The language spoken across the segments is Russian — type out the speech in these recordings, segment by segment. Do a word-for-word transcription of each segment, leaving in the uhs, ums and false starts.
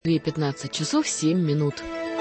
пятнадцать часов семь минут.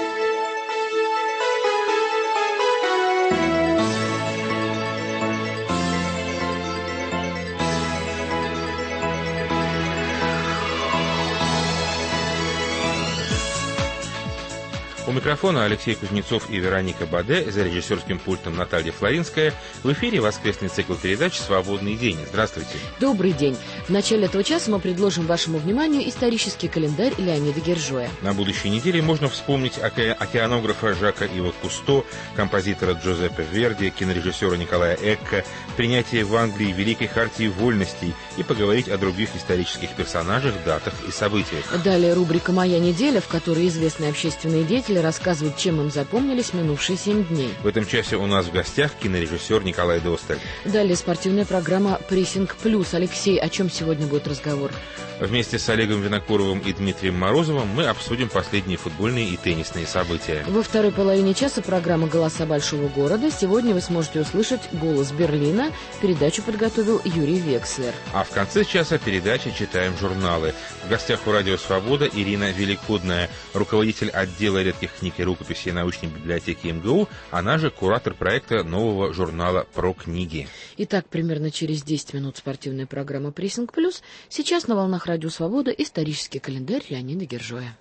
У микрофона Алексей Кузнецов и Вероника Баде, за режиссерским пультом Наталья Флоринская. В эфире воскресный цикл передач «Свободный день». Здравствуйте. Добрый день. В начале этого часа мы предложим вашему вниманию исторический календарь Леонида Гержоя. На будущей неделе можно вспомнить оке- океанографа Жака Ива Кусто, композитора Джузеппе Верди, кинорежиссера Николая Экка, принятие в Англии Великой Хартии Вольностей и поговорить о других исторических персонажах, датах и событиях. Далее рубрика «Моя неделя», в которой известные общественные деятели рассказывают, чем им запомнились минувшие семь дней. В этом часе у нас в гостях кинорежиссер Николай Досталь. Далее спортивная программа «Прессинг плюс». Алексей, о чем сегодня будет разговор? Вместе с Олегом Винокуровым и Дмитрием Морозовым мы обсудим последние футбольные и теннисные события. Во второй половине часа программа «Голоса большого города». Сегодня вы сможете услышать «Голос Берлина». Передачу подготовил Юрий Векслер. А в конце часа передачи «Читаем журналы». В гостях у «Радио Свобода» Ирина Великодная, руководитель отдела редких книг и рукописей научной библиотеки эм гэ у, она же куратор проекта нового журнала про книги. Итак, примерно через десять минут спортивная программа «Прессинг плюс». Сейчас на волнах «Радио Свобода» исторический календарь Леонида Гержоя.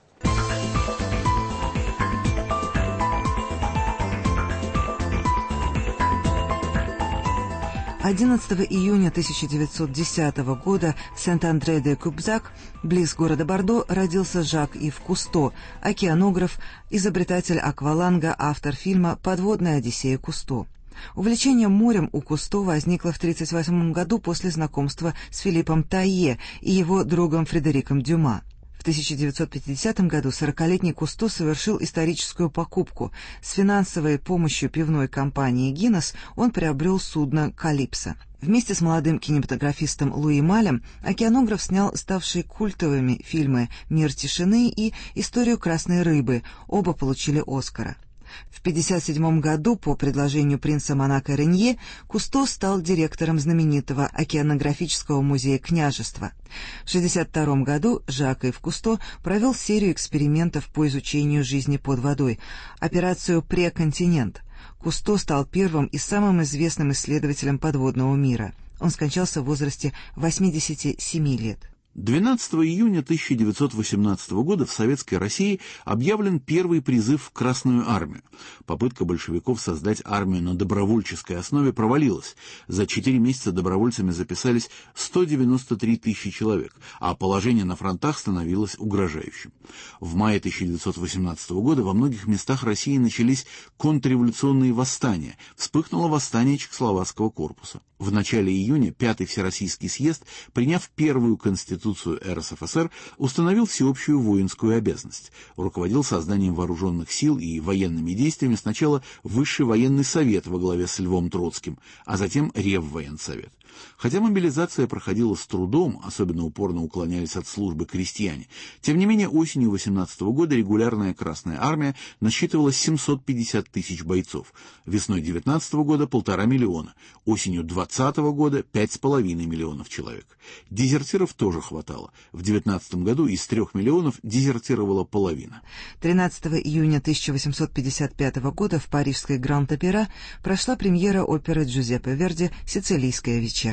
одиннадцатого июня тысяча девятьсот десятого года в Сент-Андре-де-Кубзак, близ города Бордо, родился Жак-Ив Кусто, океанограф, изобретатель акваланга, автор фильма «Подводная Одиссея Кусто». Увлечение морем у Кусто возникло в тысяча девятьсот тридцать восьмом году после знакомства с Филиппом Тайе и его другом Фредериком Дюма. В тысяча девятьсот пятидесятом году сорокалетний Кусто совершил историческую покупку. С финансовой помощью пивной компании «Гиннес» он приобрел судно «Калипсо». Вместе с молодым кинематографистом Луи Малем океанограф снял ставшие культовыми фильмы «Мир тишины» и «Историю красной рыбы». Оба получили «Оскара». В пятьдесят седьмом году по предложению принца Монако Ренье Кусто стал директором знаменитого океанографического музея княжества. В шестьдесят втором году Жак-Ив Кусто провел серию экспериментов по изучению жизни под водой, операцию «Преконтинент». Кусто стал первым и самым известным исследователем подводного мира. Он скончался в возрасте восьмидесяти семи лет. двенадцатого июня тысяча девятьсот восемнадцатого года в Советской России объявлен первый призыв в Красную армию. Попытка большевиков создать армию на добровольческой основе провалилась. За четыре месяца добровольцами записались сто девяносто три тысячи человек, а положение на фронтах становилось угрожающим. В мае тысяча девятьсот восемнадцатого года во многих местах России начались контрреволюционные восстания. Вспыхнуло восстание Чехословацкого корпуса. В начале июня Пятый Всероссийский съезд, приняв первую конституцию эр эс эф эс эр, установил всеобщую воинскую обязанность. Руководил созданием вооруженных сил и военными действиями сначала Высший военный совет во главе с Львом Троцким, а затем Реввоенсовет. Хотя мобилизация проходила с трудом, особенно упорно уклонялись от службы крестьяне, тем не менее осенью восемнадцатого года регулярная Красная армия насчитывала семьсот пятьдесят тысяч бойцов, весной девятнадцатого года полтора миллиона, осенью двадцатого года пять с половиной миллионов человек. Дезертиров тоже хватало. В девятнадцатом году из трех миллионов дезертировала половина. тринадцатого июня тысяча восемьсот пятьдесят пятого года в парижской Гранд-Опера прошла премьера оперы Джузеппе Верди «Сицилийская вечерня».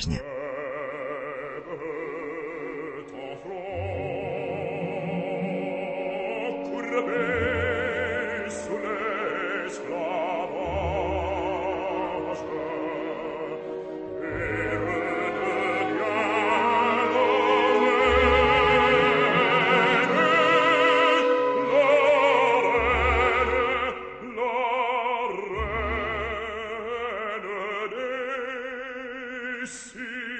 See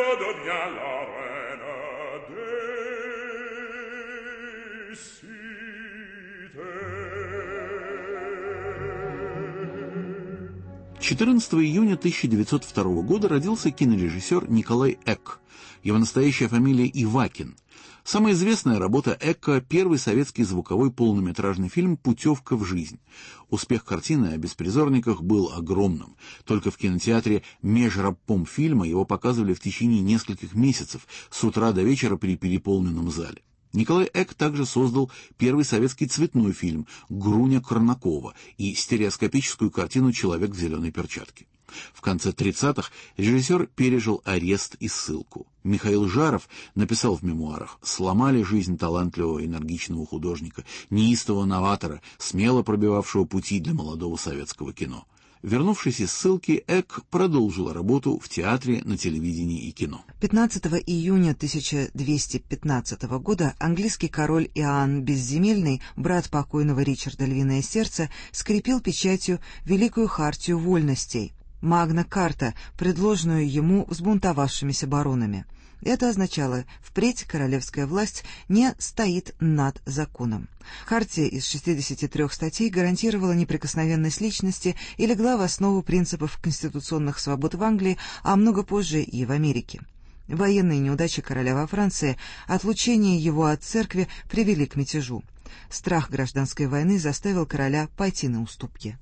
четырнадцатого июня тысяча девятьсот второго года родился кинорежиссер Николай Эк. Его настоящая фамилия Ивакин. Самая известная работа Эка – первый советский звуковой полнометражный фильм «Путевка в жизнь». Успех картины о беспризорниках был огромным. Только в кинотеатре межрабпом фильма его показывали в течение нескольких месяцев, с утра до вечера при переполненном зале. Николай Эк также создал первый советский цветной фильм «Груня Корнакова» и стереоскопическую картину «Человек в зеленой перчатке». В конце тридцатых режиссер пережил арест и ссылку. Михаил Жаров написал в мемуарах: «Сломали жизнь талантливого энергичного художника, неистового новатора, смело пробивавшего пути для молодого советского кино». Вернувшись из ссылки, Эк продолжил работу в театре, на телевидении и кино. пятнадцатого июня тысяча двести пятнадцатого года английский король Иоанн Безземельный, брат покойного Ричарда Львиное Сердце, скрепил печатью Великую Хартию Вольностей, Магна Карта, предложенную ему взбунтовавшимися баронами. Это означало, впредь королевская власть не стоит над законом. Хартия из шестидесяти трёх статей гарантировала неприкосновенность личности и легла в основу принципов конституционных свобод в Англии, а много позже и в Америке. Военные неудачи короля во Франции, отлучение его от церкви привели к мятежу. Страх гражданской войны заставил короля пойти на уступки.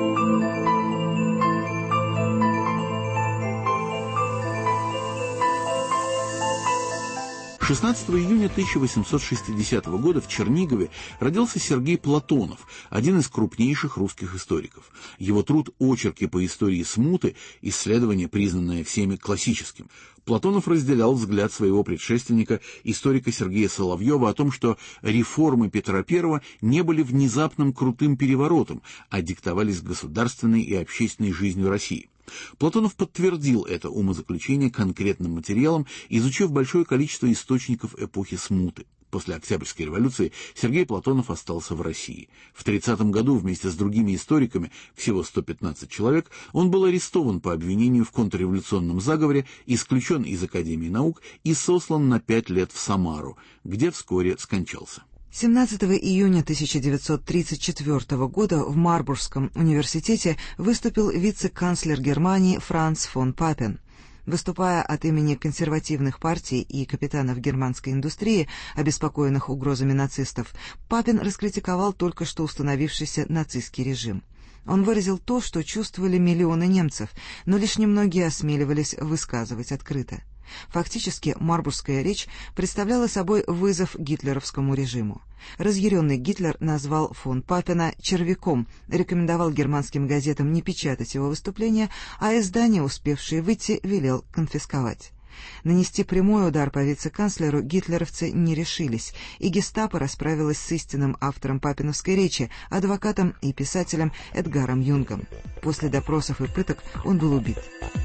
шестнадцатого июня тысяча восемьсот шестидесятого года в Чернигове родился Сергей Платонов, один из крупнейших русских историков. Его труд «Очерки по истории смуты» — исследование, признанное всеми классическим. Платонов разделял взгляд своего предшественника, историка Сергея Соловьева, о том, что реформы Петра Первого не были внезапным крутым переворотом, а диктовались государственной и общественной жизнью России. Платонов подтвердил это умозаключение конкретным материалом, изучив большое количество источников эпохи смуты. После Октябрьской революции Сергей Платонов остался в России. В тридцатом году вместе с другими историками, всего сто пятнадцать человек, он был арестован по обвинению в контрреволюционном заговоре, исключен из Академии наук и сослан на пять лет в Самару, где вскоре скончался. семнадцатого июня тысяча девятьсот тридцать четвёртого года в Марбургском университете выступил вице-канцлер Германии Франц фон Папен. Выступая от имени консервативных партий и капитанов германской индустрии, обеспокоенных угрозами нацистов, Папен раскритиковал только что установившийся нацистский режим. Он выразил то, что чувствовали миллионы немцев, но лишь немногие осмеливались высказывать открыто. Фактически, Марбургская речь представляла собой вызов гитлеровскому режиму. Разъяренный Гитлер назвал фон Папена «червяком», рекомендовал германским газетам не печатать его выступления, а издания, успевшие выйти, велел конфисковать. Нанести прямой удар по вице-канцлеру гитлеровцы не решились, и гестапо расправилось с истинным автором папиновской речи, адвокатом и писателем Эдгаром Юнгом. После допросов и пыток он был убит.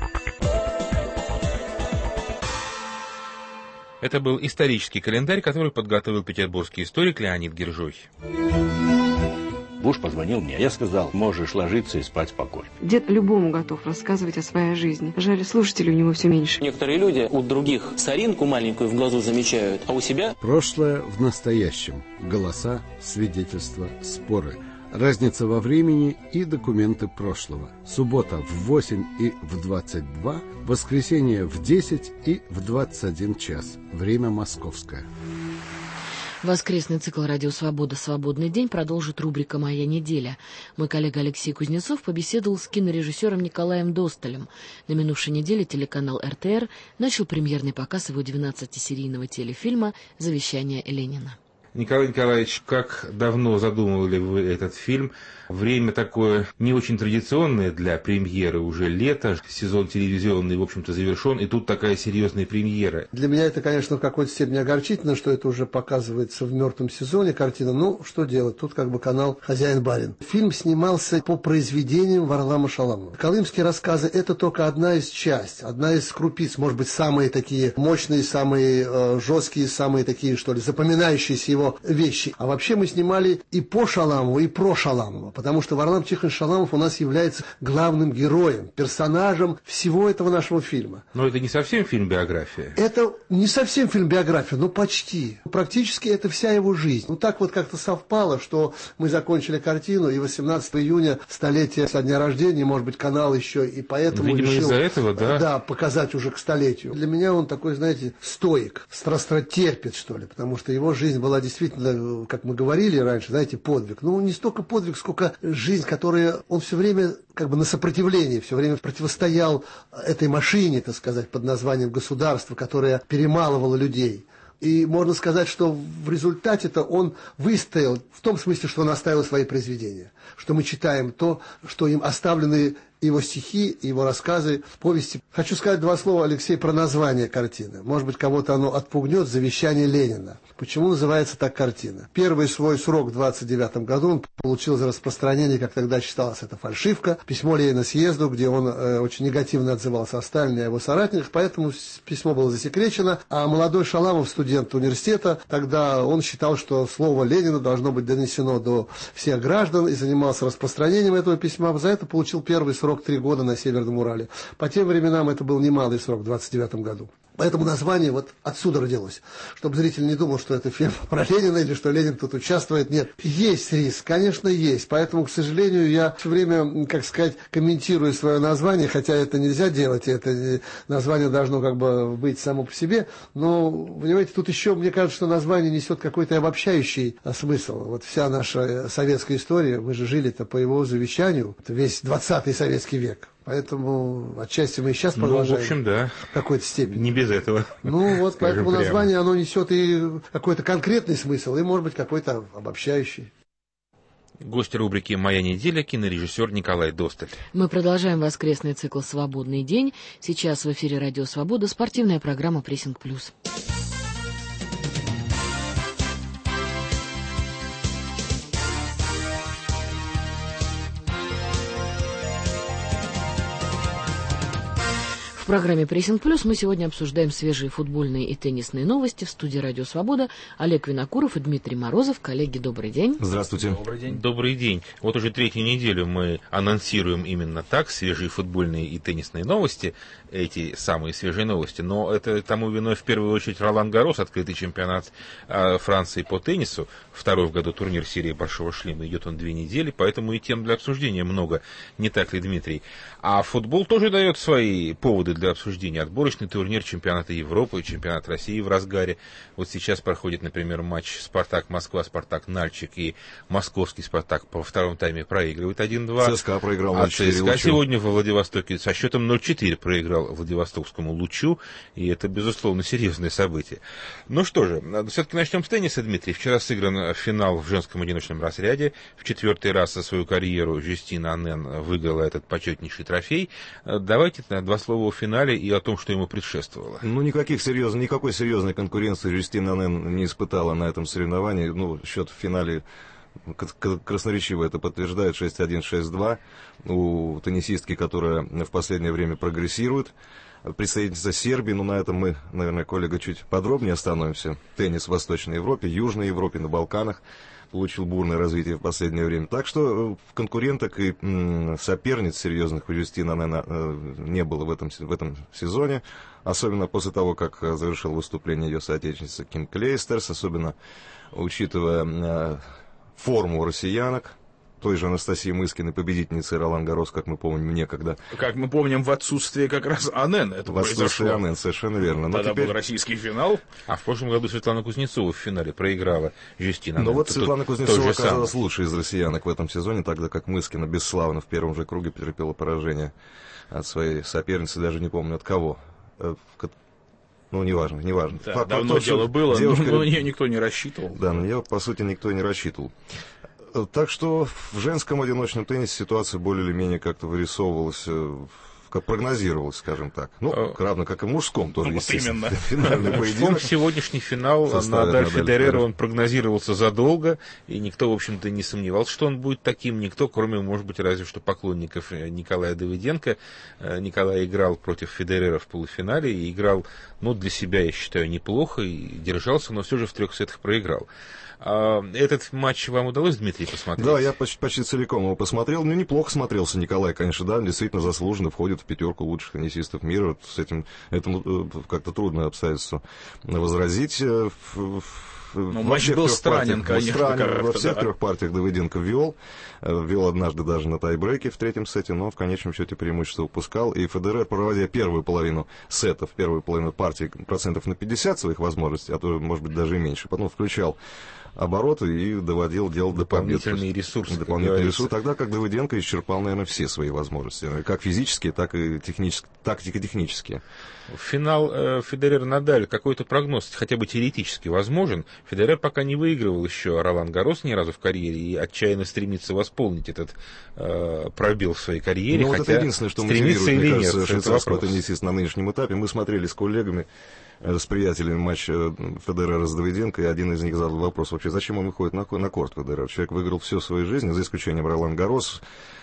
Это был исторический календарь, который подготовил петербургский историк Леонид Гержой. Буш позвонил мне. Я сказал: можешь ложиться и спать спокойно. Дед любому готов рассказывать о своей жизни. Жаль, слушателей у него все меньше. Некоторые люди у других соринку маленькую в глазу замечают, а у себя... Прошлое в настоящем. Голоса, свидетельства, споры. Разница во времени и документы прошлого. Суббота в восемь и в двадцать два, воскресенье в десять и в двадцать один час. Время московское. Воскресный цикл «Радио Свобода. Свободный день» продолжит рубрика «Моя неделя». Мой коллега Алексей Кузнецов побеседовал с кинорежиссером Николаем Досталем. На минувшей неделе телеканал эр тэ эр начал премьерный показ его двенадцатисерийного телефильма «Завещание Ленина». Николай Николаевич, как давно задумывали вы этот фильм? Время такое не очень традиционное для премьеры, уже лето, сезон телевизионный, в общем-то, завершен, и тут такая серьезная премьера. Для меня это, конечно, в какой-то степени огорчительно, что это уже показывается в мертвом сезоне картина. Ну, что делать, тут как бы канал «Хозяин-барин». Фильм снимался по произведениям Варлама Шаламова. Колымские рассказы – это только одна из частей, одна из крупиц, может быть, самые такие мощные, самые э, жесткие, самые такие, что ли, запоминающиеся его его вещи. А вообще мы снимали и по Шаламову, и про Шаламова, потому что Варлам Тихонович Шаламов у нас является главным героем, персонажем всего этого нашего фильма. Но это не совсем фильм-биография. Это не совсем фильм-биография, но почти. Практически это вся его жизнь. Ну так вот как-то совпало, что мы закончили картину, и восемнадцатого июня, столетие со дня рождения, может быть, канал еще и поэтому Видимо, решил из-за этого, да? Да, показать уже к столетию. Для меня он такой, знаете, стоик, страстотерпец, что ли, потому что его жизнь была действительно, как мы говорили раньше, знаете, подвиг. Ну, не столько подвиг, сколько жизнь, которая он все время как бы на сопротивлении, все время противостоял этой машине, так сказать, под названием государство, которая перемалывала людей. И можно сказать, что в результате-то он выстоял, в том смысле, что он оставил свои произведения, что мы читаем то, что им оставлены его стихи, его рассказы, повести. Хочу сказать два слова, Алексей, про название картины. Может быть, кого-то оно отпугнет. «Завещание Ленина». Почему называется так картина? Первый свой срок в двадцать девятом году он получил за распространение, как тогда считалось, это фальшивка, письмо Ленина съезду, где он э, очень негативно отзывался о Сталине и его соратниках, поэтому письмо было засекречено. А молодой Шаламов, студент университета, тогда он считал, что слово Ленина должно быть донесено до всех граждан и занимался распространением этого письма. За это получил первый срок срок три года на Северном Урале. По тем временам это был немалый срок в двадцать девятом году. Поэтому название вот отсюда родилось. Чтобы зритель не думал, что это фильм про Ленина или что Ленин тут участвует. Нет, есть риск, конечно, есть. Поэтому, к сожалению, я все время, как сказать, комментирую свое название, хотя это нельзя делать, это название должно как бы быть само по себе. Но, понимаете, тут еще, мне кажется, что название несет какой-то обобщающий смысл. Вот вся наша советская история, мы же жили-то по его завещанию, это весь двадцатый советский век. Поэтому отчасти мы и сейчас продолжаем. Ну, в общем, да. В какой-то степени. Не без этого. Ну, вот поэтому прямо. название, оно несет и какой-то конкретный смысл, и, может быть, какой-то обобщающий. Гость рубрики «Моя неделя» кинорежиссер Николай Досталь. Мы продолжаем воскресный цикл «Свободный день». Сейчас в эфире «Радио Свобода» спортивная программа «Прессинг плюс». В программе «Прессинг плюс» мы сегодня обсуждаем свежие футбольные и теннисные новости. В студии «Радио Свобода» Олег Винокуров и Дмитрий Морозов. Коллеги, добрый день. Здравствуйте. Добрый день. Добрый день. Вот уже третью неделю мы анонсируем именно так свежие футбольные и теннисные новости, эти самые свежие новости. Но это тому виной в первую очередь Ролан Гаррос, открытый чемпионат э, Франции по теннису. Второй в году турнир серии Большого шлема. Идет он две недели, поэтому и тем для обсуждения много. Не так ли, Дмитрий? А футбол тоже дает свои поводы для обсуждения. Отборочный турнир чемпионата Европы, чемпионат России в разгаре. Вот сейчас проходит, например, матч «Спартак-Москва», «Спартак-Нальчик», и московский «Спартак» по втором тайме проигрывает один-два. ЦСКА проиграл а ноль-четыре ЦСКА Лучу. Сегодня во Владивостоке со счетом ноль-четыре проиграл Владивостокскому Лучу, и это, безусловно, серьезное событие. Ну что же, все-таки начнем с тенниса, Дмитрий. Вчера сыгран финал в женском одиночном разряде. В четвертый раз за свою карьеру Жюстин Аннен выиграла этот почетнейший трофей. Давайте два слова о финале и о том, что ему предшествовало. Ну, никаких серьезных, никакой серьезной конкуренции Жюстин Аннен не испытала на этом соревновании. Ну, счет в финале красноречиво это подтверждает: шесть-один, шесть-два. У теннисистки, которая в последнее время прогрессирует. Представительница Сербии, ну, на этом мы, наверное, коллега, чуть подробнее остановимся. Теннис в Восточной Европе, Южной Европе, на Балканах получил бурное развитие в последнее время. Так что конкуренток и м, соперниц серьезных у Жюстин Аннен э, не было в этом, в этом сезоне. Особенно после того, как завершил выступление ее соотечественница Ким Клейстерс, особенно учитывая э, форму россиянок. Той же Анастасии Мыскиной, победительницы Ролан Гаррос, как мы помним, некогда. Как мы помним, в отсутствие как раз Аннен это в отсутствие Аннен, совершенно верно. Но Тогда теперь... был российский финал. А в прошлом году Светлана Кузнецова в финале проиграла Жюстин Аннен. Но вот Тут Светлана Кузнецова оказалась самое. лучшей из россиянок в этом сезоне, тогда как Мыскина бесславно в первом же круге потерпела поражение от своей соперницы, даже не помню от кого. Ну, неважно, неважно. Да, Факт давно тот, дело было, девушка... но на нее никто не рассчитывал. Да, на нее, по сути, никто не рассчитывал. Так что в женском одиночном теннисе ситуация более или менее как-то вырисовывалась как прогнозировалось, скажем так. Ну, а, равно как и в мужском тоже, ну, естественно. Вот финальный поединок. Сегодняшний финал Надаль Федерер, он прогнозировался задолго, и никто, в общем-то, не сомневался, что он будет таким. Никто, кроме, может быть, разве что поклонников Николая Давыденко. Николай играл против Федерера в полуфинале, и играл, ну, для себя, я считаю, неплохо, и держался, но все же в трех сетах проиграл. А этот матч вам удалось, Дмитрий, посмотреть? Да, я почти, почти целиком его посмотрел. Ну, неплохо смотрелся Николай, конечно, да, действительно заслуженно входит в пятерку лучших теннисистов мира. Вот с этим, этому как-то трудно обстоятельству возразить. Ну, матч был странен, конечно. Странен, во всех да. трех партиях Давыденко вел. Вел однажды даже на тайбрейке в третьем сете, но в конечном счете преимущество упускал. И Федерер, проводя первую половину сетов, первую половину партии процентов на пятьдесят своих возможностей, а то, может быть, даже и меньше, потом включал обороты и доводил дело до побед. Дополнительные ресурсы. Дополнительные ресурсы. Тогда как Давыденко исчерпал, наверное, все свои возможности. Как физические, так и технические, тактико-технические. Финал э, Федерер-Надаль, какой-то прогноз хотя бы теоретически возможен. Федерер пока не выигрывал еще Ролан Гаррос ни разу в карьере и отчаянно стремится восполнить этот э, пробел в своей карьере. Ну, хотя вот это единственное, что мотивирует, мне кажется, швейцарского теннисиста на нынешнем этапе. Мы смотрели с коллегами, с приятелями матч Федерера с Давыденко, и один из них задал вопрос вообще, зачем он выходит на, на корт Федерер? Человек выиграл всю свою жизнь, за исключением Ролан Гаррос.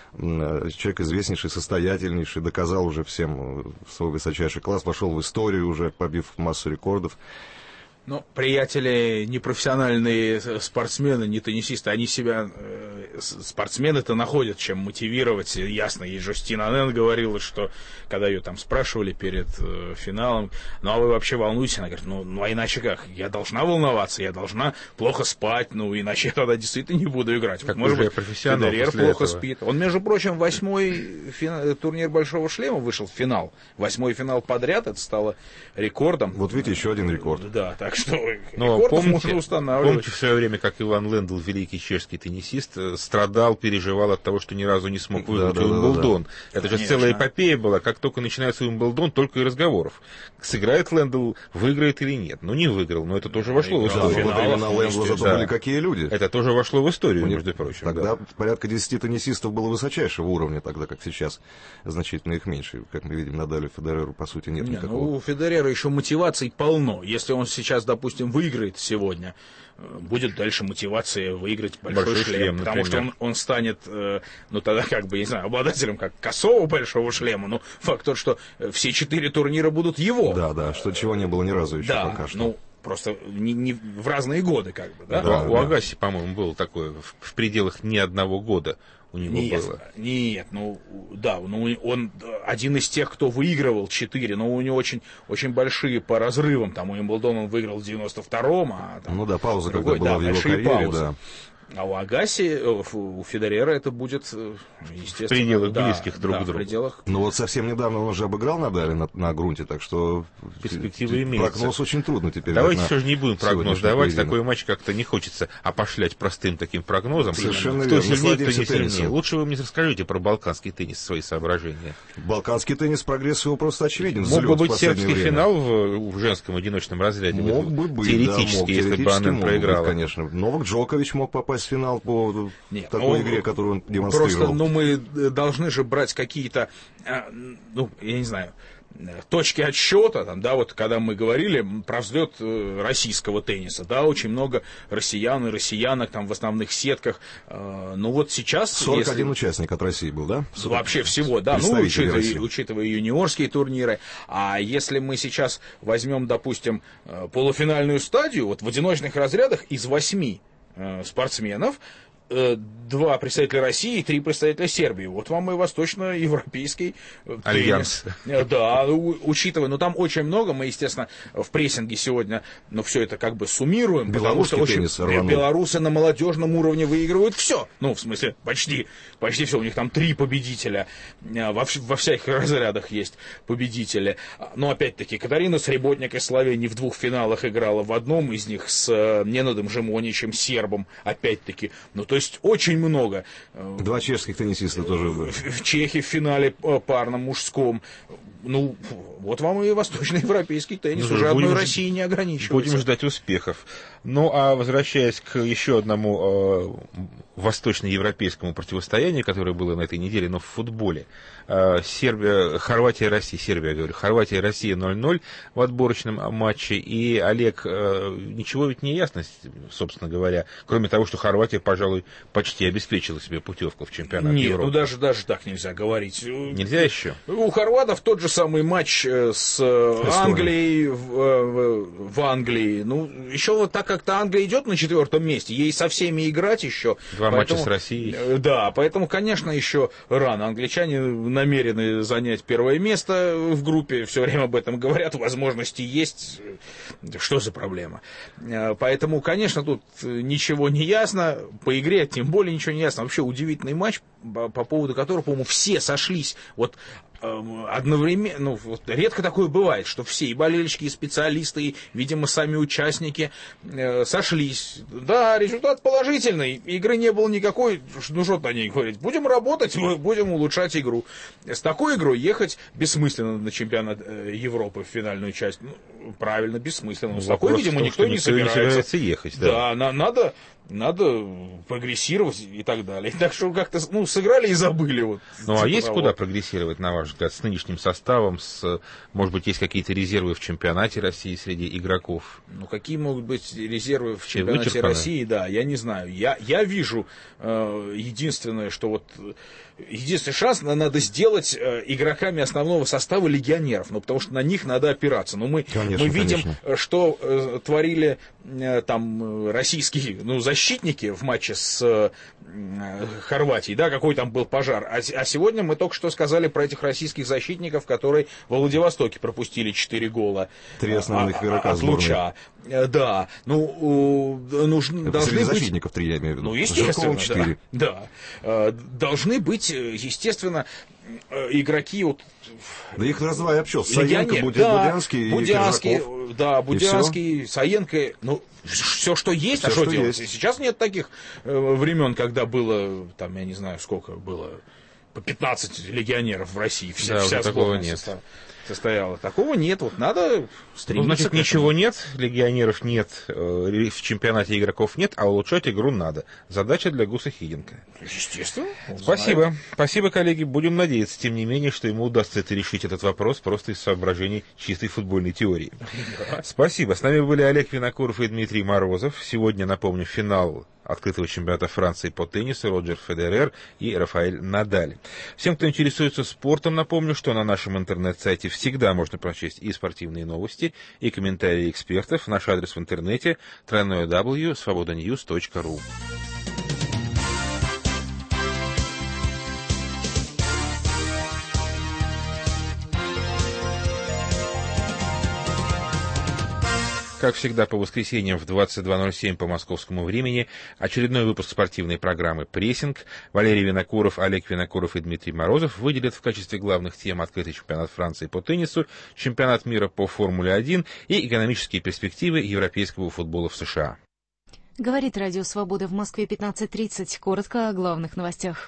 Человек известнейший, состоятельнейший, доказал уже всем свой высочайший класс, вошел в историю уже, побив массу рекордов. Ну, приятели, непрофессиональные спортсмены, не теннисисты, они себя, э, спортсмены-то находят, чем мотивировать. Ясно, и Жюстин Анен говорила, что, когда ее там спрашивали перед э, финалом, ну, а вы вообще волнуетесь? Она говорит, ну, ну, а иначе как? Я должна волноваться, я должна плохо спать, ну, иначе я тогда действительно не буду играть. Как вот, может быть, Федерер плохо этого. спит. Он, между прочим, восьмой фина... турнир Большого шлема вышел в финал. Восьмой финал подряд, это стало рекордом. Вот видите, еще один рекорд. Да, так что но рекордов помните, можно устанавливать. Помните в свое время, как Иван Лендл, великий чешский теннисист, страдал, переживал от того, что ни разу не смог выиграть да, да, Уимблдон. Да, да. Это Конечно. же целая эпопея была. Как только начинается Уимблдон, только и разговоров. Сыграет Лендл, выиграет или нет. Ну, не выиграл, но это тоже вошло в историю. Да, времена Лендла зато были какие люди. Это тоже вошло в историю, между прочим. Тогда да. порядка десяти теннисистов было высочайшего уровня, тогда как сейчас значительно их меньше. Как мы видим, Надалю Федереру, по сути, нет не, никакого. Ну, у Федерера еще мотиваций полно. Если он сейчас, допустим, выиграет сегодня, будет дальше мотивация выиграть большой, большой шлем, шлем потому например. что он, он станет, э, ну тогда как бы, не знаю, обладателем как косого большого шлема, но факт тот, что все четыре турнира будут его. Да, да, что чего не было ни разу еще да, пока что. Ну, просто не, не в разные годы, как бы, да? да, да. У Агаси, по-моему, было такое в, в пределах не одного года. У него нет, было. Нет, ну да, ну он один из тех, кто выигрывал четыре, но у него очень, очень большие по разрывам. Там у Уимблдона он выиграл в девяносто втором, а там ну да, пауза другой, когда была да, в его карьере, паузы. да. А у Агаси, у Федерера это будет, естественно... В пределах да, близких друг да, к другу. В пределах... Ну вот совсем недавно он уже обыграл Надаля на, на грунте, так что... Перспективы имеются. Прогноз очень трудно теперь. Давайте все же не будем прогноз давать. Поединок. Такой матч как-то не хочется опошлять простым таким прогнозом. Совершенно кто верно. сильнее, кто не сильнее. Лучше вы мне расскажите про балканский теннис, свои соображения. Балканский теннис, прогресс его просто очевиден. Мог бы быть сербский время. финал в, в женском одиночном разряде? Мог бы быть, теоретически, да, мог, если теоретически бы Анен проиграла. Быть, конечно. Новак Джокович мог попасть в финал по Нет, такой ну, игре, которую он демонстрировал. Просто, ну, мы должны же брать какие-то, ну, я не знаю, точки отсчета, там, да, вот когда мы говорили про взлет российского тенниса, да, очень много россиян и россиянок там в основных сетках, ну вот сейчас... сорок один если... участник от России был, да? Вообще всего, да, ну, учитывая, учитывая юниорские турниры, а если мы сейчас возьмем, допустим, полуфинальную стадию, вот в одиночных разрядах из восьми спортсменов, два представителя России и три представителя Сербии. Вот вам и восточноевропейский альянс. Да, учитывая, ну там очень много, мы, естественно, в прессинге сегодня, ну все это как бы суммируем, потому что очень белорусы на молодежном уровне выигрывают все. Ну, в смысле, почти, почти все. У них там три победителя. Во, во всех разрядах есть победители. Но опять-таки, Катарина Среботник из Словении в двух финалах играла, в одном из них с Ненадом Жемоничем, сербом, опять-таки. Ну, то То есть очень много. Два чешских теннисиста тоже были. В Чехии в финале парном мужском. Ну, вот вам и восточноевропейский теннис, ну, уже одной жд... России не ограничивается. Будем ждать успехов. Ну, а возвращаясь к еще одному э, восточноевропейскому противостоянию, которое было на этой неделе, но в футболе. Э, Сербия, Хорватия, Россия, Сербия, я говорю, Хорватия, Россия ноль ноль в отборочном матче. И, Олег, э, ничего ведь не ясно, собственно говоря, кроме того, что Хорватия, пожалуй, почти обеспечила себе путевку в чемпионат Нет, Европы. ну даже, даже так нельзя говорить. Нельзя еще? У хорватов тот же самый матч с Англией в, в, в Англии. Ну, еще вот так как-то Англия идет на четвертом месте, ей со всеми играть еще. Два поэтому, матча с Россией. Да, поэтому, конечно, еще рано. Англичане намерены занять первое место в группе, все время об этом говорят, возможности есть. Что за проблема? Поэтому, конечно, тут ничего не ясно. По игре тем более ничего не ясно. Вообще удивительный матч, по поводу которого, по-моему, все сошлись. Вот одновременно, ну, вот редко такое бывает, что все, и болельщики, и специалисты, и, видимо, сами участники э, сошлись. Да, результат положительный, игры не было никакой, ну, что на ней говорить, будем работать, мы будем улучшать игру. С такой игрой ехать бессмысленно на чемпионат э, Европы в финальную часть, ну, правильно, бессмысленно. С такой, видимо, том, никто не собирается. не собирается ехать. Да, да на, надо... Надо прогрессировать и так далее. Так что как-то, ну, сыграли и забыли. Вот, ну, а есть того. Куда прогрессировать, на ваш взгляд, с нынешним составом? С, может быть, есть какие-то резервы в чемпионате России среди игроков? Ну, какие могут быть резервы в чемпионате Вычерпаны. России, да, я не знаю. Я, я вижу э, единственное, что вот... Единственный шанс надо сделать э, игроками основного состава легионеров, ну, потому что на них надо опираться. Но мы, конечно, мы видим, конечно. что э, творили э, там российские, ну, защитники в матче с э, Хорватией, да, какой там был пожар. А, а сегодня мы только что сказали про этих российских защитников, которые во Владивостоке пропустили четыре гола. Три основных а, игрока от Луча. Да, ну, нужно, должны быть... защитников три, я имею в виду. Ну, естественно, четыре. Да, да. Должны быть, естественно, игроки вот... Да их назвали вообще. Саенко, Буди, да, Будянский, Будянский, и да, Будянский, Саенко, ну, все, что есть, все, а что, что делать? Есть. Сейчас нет таких э, времен, когда было, там, я не знаю, сколько было, по пятнадцать легионеров в России. Вся, да, вся такого нет. Состав. Состояла. Такого нет, вот надо стремиться. Ну, значит, ничего нет, легионеров нет, в чемпионате игроков нет, а улучшать игру надо. Задача для Гуса Хидинка. Естественно. Спасибо. Знает. Спасибо, коллеги. Будем надеяться, тем не менее, что ему удастся это решить, этот вопрос, просто из соображений чистой футбольной теории. Да. Спасибо. С нами были Олег Винокуров и Дмитрий Морозов. Сегодня, напомню, финал открытого чемпионата Франции по теннису Роджер Федерер и Рафаэль Надаль. Всем, кто интересуется спортом, напомню, что на нашем интернет-сайте всегда можно прочесть и спортивные новости, и комментарии экспертов. Наш адрес в интернете дабл ю дабл ю дабл ю точка свобода ньюс точка ру. Как всегда, по воскресеньям в двадцать два ноль семь по московскому времени очередной выпуск спортивной программы «Прессинг». Валерий Винокуров, Олег Винокуров и Дмитрий Морозов выделят в качестве главных тем открытый чемпионат Франции по теннису, чемпионат мира по Формуле один и экономические перспективы европейского футбола в США. Говорит Радио Свобода в Москве пятнадцать тридцать. Коротко о главных новостях.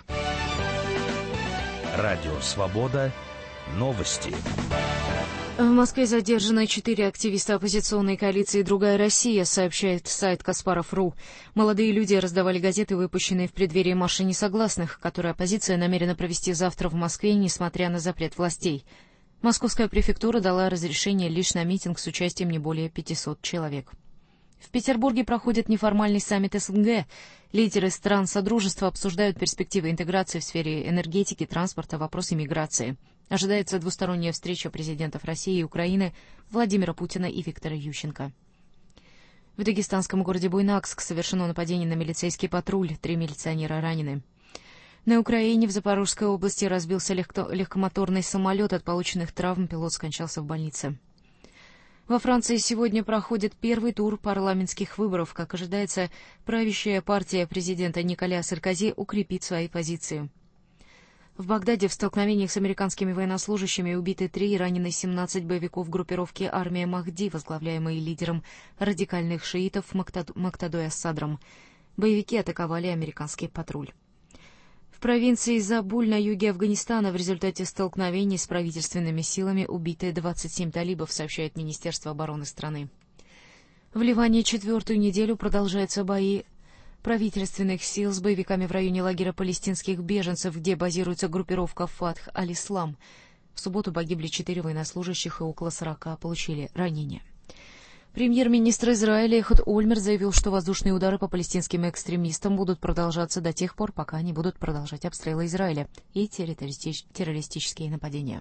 Радио Свобода. Новости. В Москве задержаны четыре активиста оппозиционной коалиции «Другая Россия», сообщает сайт Каспаров точка ру. Молодые люди раздавали газеты, выпущенные в преддверии марша несогласных, которые оппозиция намерена провести завтра в Москве, несмотря на запрет властей. Московская префектура дала разрешение лишь на митинг с участием не более пятисот человек. В Петербурге проходит неформальный саммит СНГ. Лидеры стран Содружества обсуждают перспективы интеграции в сфере энергетики, транспорта, вопросы миграции. Ожидается двусторонняя встреча президентов России и Украины Владимира Путина и Виктора Ющенко. В дагестанском городе Буйнакск совершено нападение на милицейский патруль. Три милиционера ранены. На Украине в Запорожской области разбился легко- легкомоторный самолет. От полученных травм пилот скончался в больнице. Во Франции сегодня проходит первый тур парламентских выборов. Как ожидается, правящая партия президента Николя Саркози укрепит свои позиции. В Багдаде в столкновениях с американскими военнослужащими убиты три и ранены семнадцать боевиков группировки «Армия Махди», возглавляемой лидером радикальных шиитов Мактадой Ассадром. Боевики атаковали американский патруль. В провинции Забуль на юге Афганистана в результате столкновений с правительственными силами убиты двадцать семь талибов, сообщает Министерство обороны страны. В Ливане четвертую неделю продолжаются бои правительственных сил с боевиками в районе лагеря палестинских беженцев, где базируется группировка «Фатх аль-Ислам». В субботу погибли четыре военнослужащих и около сорока получили ранения. Премьер-министр Израиля Эхуд Ольмерт заявил, что воздушные удары по палестинским экстремистам будут продолжаться до тех пор, пока они будут продолжать обстрелы Израиля и террористические нападения.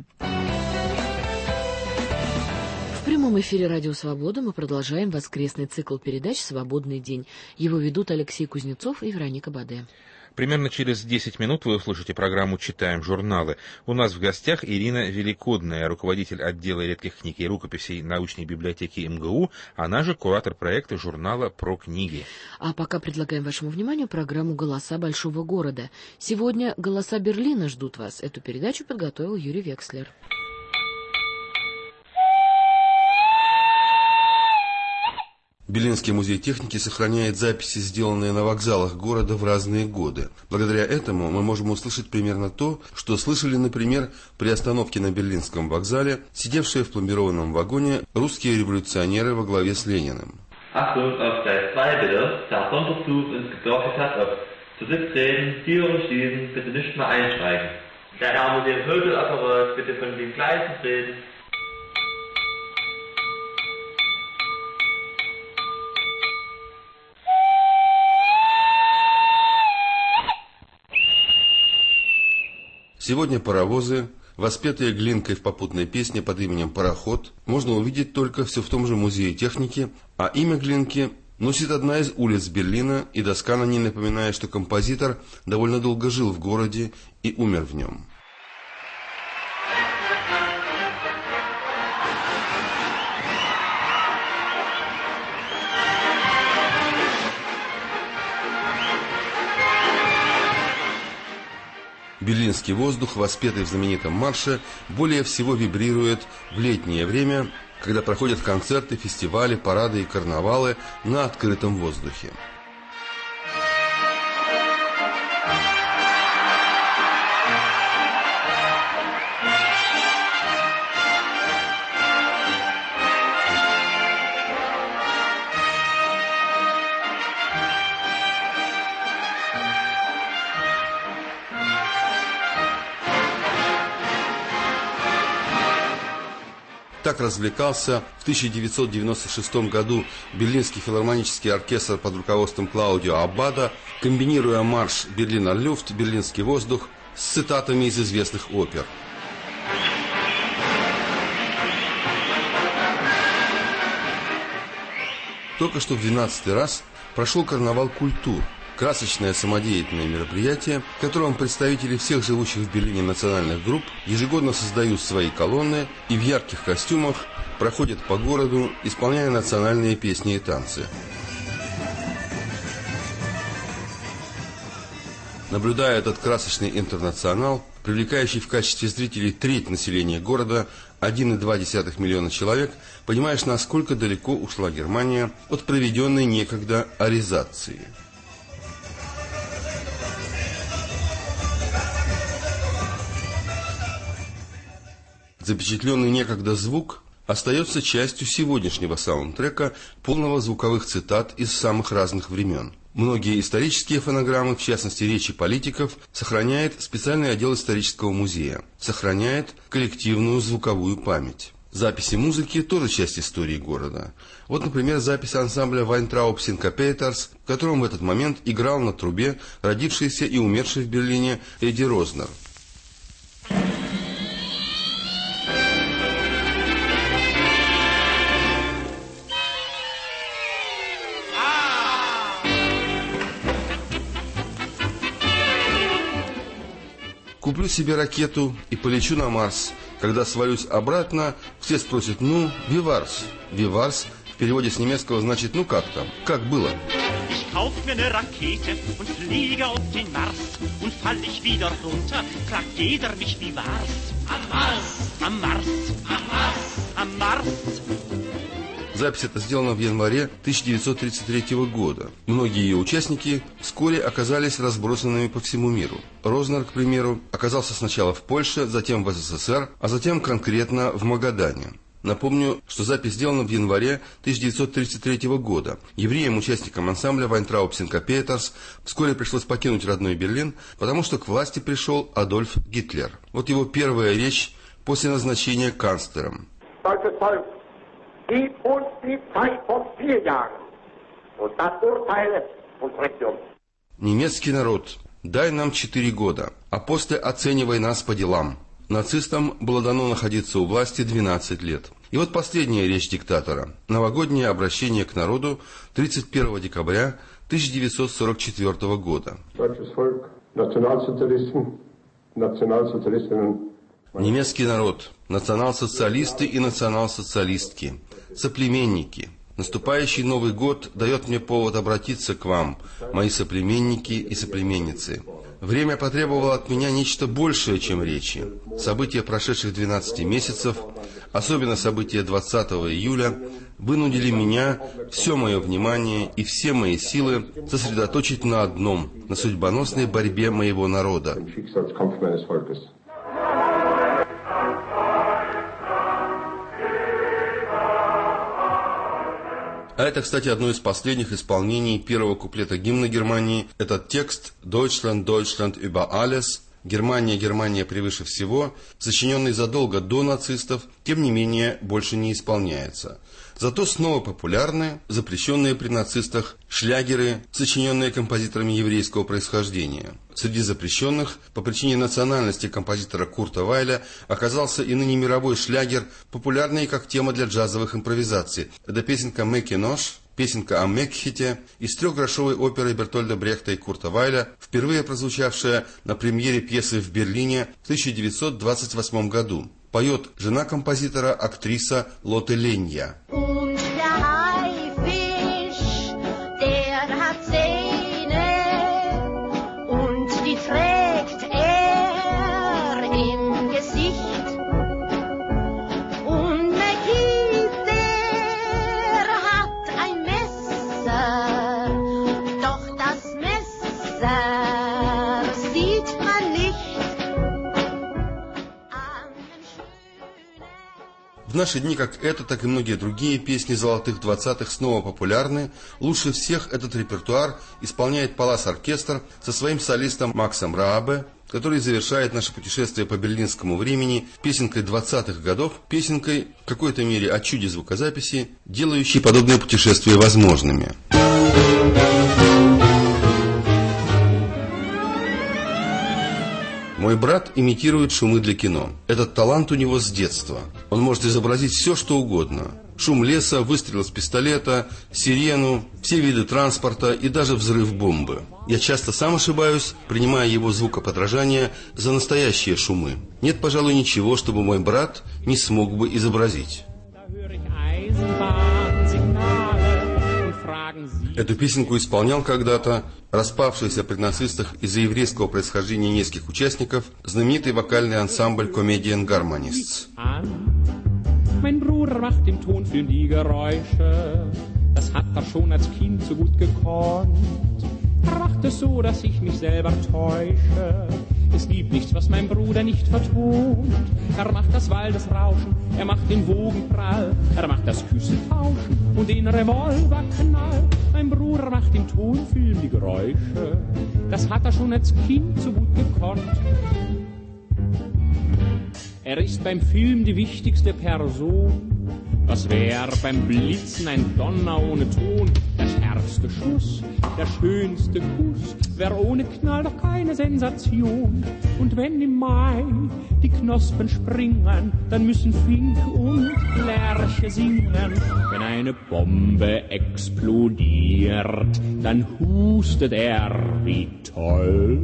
В прямом эфире «Радио Свобода» мы продолжаем воскресный цикл передач «Свободный день». Его ведут Алексей Кузнецов и Вероника Баде. Примерно через десять минут вы услышите программу «Читаем журналы». У нас в гостях Ирина Великодная, руководитель отдела редких книг и рукописей научной библиотеки эм гэ у, она же куратор проекта журнала «Про книги». А пока предлагаем вашему вниманию программу «Голоса большого города». Сегодня «Голоса Берлина» ждут вас. Эту передачу подготовил Юрий Векслер. Берлинский музей техники сохраняет записи, сделанные на вокзалах города в разные годы. Благодаря этому мы можем услышать примерно то, что слышали, например, при остановке на Берлинском вокзале, сидевшие в пломбированном вагоне русские революционеры во главе с Лениным. Achtung, auf Gleis zwei bitte. Der Sonderzug ins Gebirge fährt auf. Zu Sitz treten, Türen schließen, bitte nicht mehr einsteigen. Der Herr mit dem Pöbelapparat, bitte von den Gleisen treten. Сегодня паровозы, воспетые Глинкой в попутной песне под именем «Пароход», можно увидеть только все в том же музее техники, а имя Глинки носит одна из улиц Берлина, и доска на ней напоминает, что композитор довольно долго жил в городе и умер в нем. Берлинский воздух, воспетый в знаменитом марше, более всего вибрирует в летнее время, когда проходят концерты, фестивали, парады и карнавалы на открытом воздухе. Так развлекался в тысяча девятьсот девяносто шестом году Берлинский филармонический оркестр под руководством Клаудио Аббада, комбинируя марш «Берлинер Люфт», «Берлинский воздух» с цитатами из известных опер. Только что в двенадцатый раз прошел карнавал культур, красочное самодеятельное мероприятие, в котором представители всех живущих в Берлине национальных групп ежегодно создают свои колонны и в ярких костюмах проходят по городу, исполняя национальные песни и танцы. Наблюдая этот красочный интернационал, привлекающий в качестве зрителей треть населения города, один и два десятых миллиона человек, понимаешь, насколько далеко ушла Германия от проведенной некогда аризации. Запечатленный некогда звук остается частью сегодняшнего саундтрека, полного звуковых цитат из самых разных времен. Многие исторические фонограммы, в частности речи политиков, сохраняет специальный отдел исторического музея, сохраняет коллективную звуковую память. Записи музыки тоже часть истории города. Вот, например, запись ансамбля Weintraub Syncopators, в котором в этот момент играл на трубе родившийся и умерший в Берлине Эдди Рознер. Куплю себе ракету и полечу на Марс. Когда свалюсь обратно, все спросят: ну, виварс. Виварс в переводе с немецкого значит «ну как там?», «как было?». Ich kauf mir ne Rakete und fliege auf den Mars. Und fall ich wieder runter, fragt jeder mich, wie war's? Am Mars, am Mars, am Mars, am Mars. Запись эта сделана в январе тысяча девятьсот тридцать третьего года. Многие ее участники вскоре оказались разбросанными по всему миру. Рознер, к примеру, оказался сначала в Польше, затем в СССР, а затем конкретно в Магадане. Напомню, что запись сделана в январе тысяча девятьсот тридцать третьего года. Евреям, участникам ансамбля Weintraub Syncopators, вскоре пришлось покинуть родной Берлин, потому что к власти пришел Адольф Гитлер. Вот его первая речь после назначения канцлером. Немецкий народ, дай нам четыре года, а после оценивай нас по делам. Нацистам было дано находиться у власти двенадцать лет. И вот последняя речь диктатора. Новогоднее обращение к народу тридцать первого декабря тысяча девятьсот сорок четвертого года. Немецкий народ, национал-социалисты и национал-социалистки, соплеменники. Наступающий Новый год дает мне повод обратиться к вам, мои соплеменники и соплеменницы. Время потребовало от меня нечто большее, чем речи. События прошедших двенадцати месяцев, особенно события двадцатого июля, вынудили меня все мое внимание и все мои силы сосредоточить на одном, на судьбоносной борьбе моего народа. А это, кстати, одно из последних исполнений первого куплета гимна Германии. Этот текст «Deutschland, Deutschland über alles», «Германия, Германия превыше всего», сочиненный задолго до нацистов, тем не менее, больше не исполняется. Зато снова популярны запрещенные при нацистах шлягеры, сочиненные композиторами еврейского происхождения. Среди запрещенных, по причине национальности композитора Курта Вайля, оказался и ныне мировой шлягер, популярный как тема для джазовых импровизаций. Это песенка «Мэки Нош», песенка о Мекхете из трехгрошовой оперы Бертольда Брехта и Курта Вайля, впервые прозвучавшая на премьере пьесы в Берлине в тысяча девятьсот двадцать восьмом году. Поет жена композитора, актриса Лотте Ленья. В наши дни как это, так и многие другие песни золотых двадцатых снова популярны. Лучше всех этот репертуар исполняет Палас-оркестр со своим солистом Максом Раабе, который завершает наше путешествие по берлинскому времени песенкой двадцатых годов, песенкой в какой-то мере о чуде звукозаписи, делающей подобные путешествия возможными. Мой брат имитирует шумы для кино. Этот талант у него с детства. Он может изобразить все, что угодно. Шум леса, выстрел из пистолета, сирену, все виды транспорта и даже взрыв бомбы. Я часто сам ошибаюсь, принимая его звукоподражание за настоящие шумы. Нет, пожалуй, ничего, чтобы мой брат не смог бы изобразить. Эту песенку исполнял когда-то распавшийся при нацистах из-за еврейского происхождения нескольких участников знаменитый вокальный ансамбль Comedian Garmonists. Mein Bruder macht im Tonfilm die Geräusche, das hat er schon als Kind so gut gekonnt. Er macht es so, dass ich mich selber täusche. Es gibt nichts, was mein Bruder nicht vertont. Er macht das Waldesrauschen, er macht den Wogenprall, er macht das Küssentauschen und den Revolverknall. Mein Bruder macht im Tonfilm die Geräusche, das hat er schon als Kind so gut gekonnt. Er ist beim Film die wichtigste Person. Was wär beim Blitzen ein Donner ohne Ton? Der schärfste Schuss, der schönste Kuss, wär ohne Knall doch keine Sensation. Und wenn im Mai die Knospen springen, dann müssen Fink und Lerche singen. Wenn eine Bombe explodiert, dann hustet er wie toll.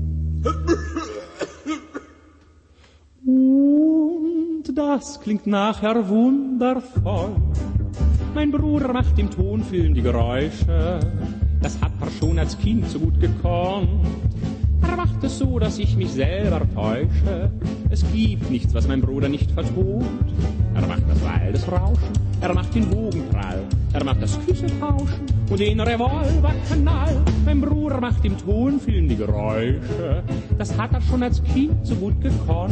Und das klingt nachher wundervoll. Mein Bruder macht im Tonfilm die Geräusche, das hat er schon als Kind so gut gekonnt. Er macht es so, dass ich mich selber täusche. Es gibt nichts, was mein Bruder nicht vertont. Er macht das Waldesrauschen, er macht den Bogenprall, er macht das Küssetauschen und den Revolverknall. Mein Bruder macht im Tonfilm die Geräusche, das hat er schon als Kind so gut gekonnt.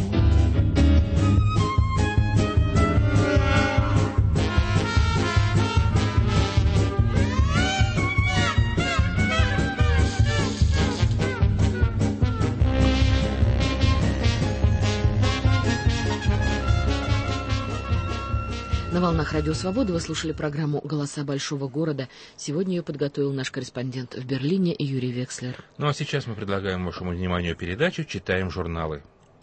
На волнах Радио Свобода вы слушали программу «Голоса большого города». Сегодня ее подготовил наш корреспондент в Берлине Юрий Векслер. Ну а сейчас мы предлагаем вашему вниманию передачу «Читаем журналы».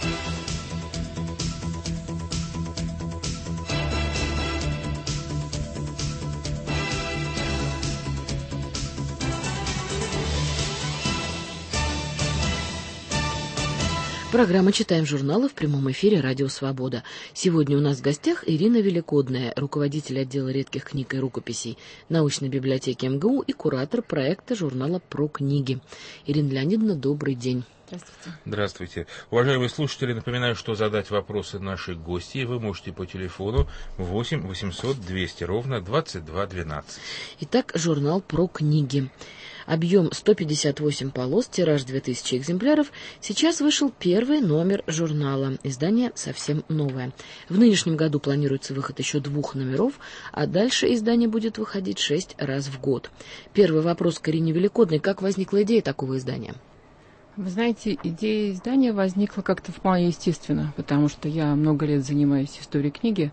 Программа «Читаем журналы» в прямом эфире «Радио Свобода». Сегодня у нас в гостях Ирина Великодная, руководитель отдела редких книг и рукописей научной библиотеки эм гэ у и куратор проекта журнала «Про книги». Ирина Леонидовна, добрый день. Здравствуйте. Здравствуйте. Уважаемые слушатели, напоминаю, что задать вопросы наших гостей вы можете по телефону восемь восемьсот двести ровно двадцать два двенадцать. Итак, журнал «Про книги». Объем сто пятьдесят восемь полос, тираж две тысячи экземпляров. Сейчас вышел первый номер журнала. Издание совсем новое. В нынешнем году планируется выход еще двух номеров, а дальше издание будет выходить шесть раз в год. Первый вопрос к Ирине Великодной. Как возникла идея такого издания? Вы знаете, идея издания возникла как-то вполне естественно, потому что я много лет занимаюсь историей книги,